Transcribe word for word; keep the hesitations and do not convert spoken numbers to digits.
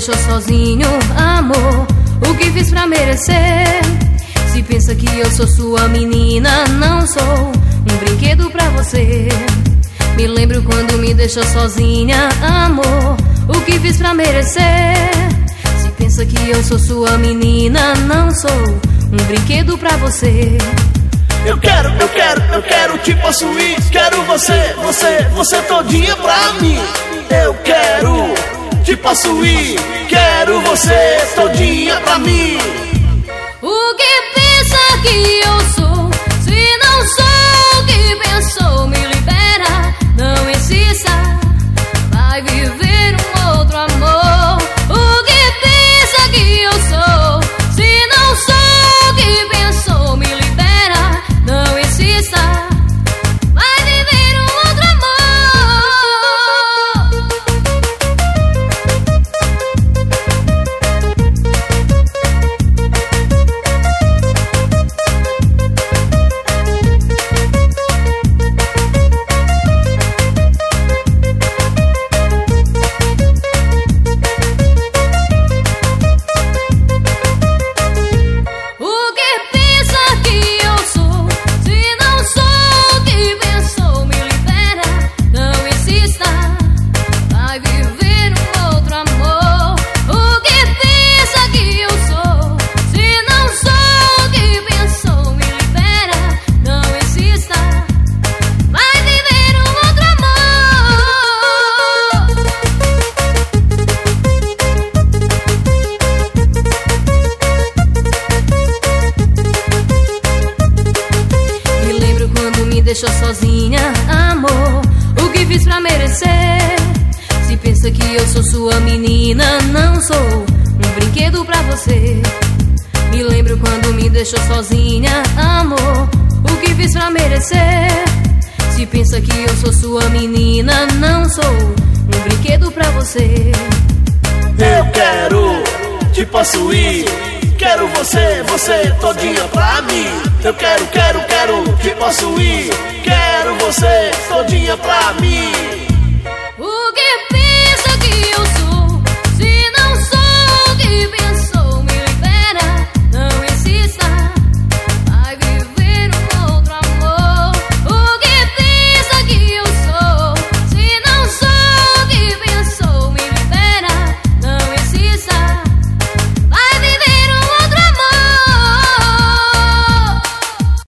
deixou sozinho, amor, o que fiz pra merecer? Se pensa que eu sou sua menina, não sou um brinquedo pra você. Me lembro quando me deixou sozinha, amor, o que fiz pra merecer? Se pensa que eu sou sua menina, não sou um brinquedo pra você. Eu quero, eu quero, eu quero te possuir. Quero você, você, você todinha pra mim. Eu quero te possuir. Quero você todinha pra mim. O que pensa que eu sou? Se não sou o que pensou, me libera, não insista, vai viver um outro amor. O que pensa que eu sou? Se não sou o que pensou, me libera, não insista, vai viver um outro deixou sozinha, amor, o que fiz pra merecer? Se pensa que eu sou sua menina, não sou um brinquedo pra você. Me lembro quando me deixou sozinha, amor, o que fiz pra merecer? Se pensa que eu sou sua menina, não sou um brinquedo pra você. Eu quero te possuir. Quero você, você todinha pra mim. Eu quero, quero, quero te possuir. Quero você todinha pra mim.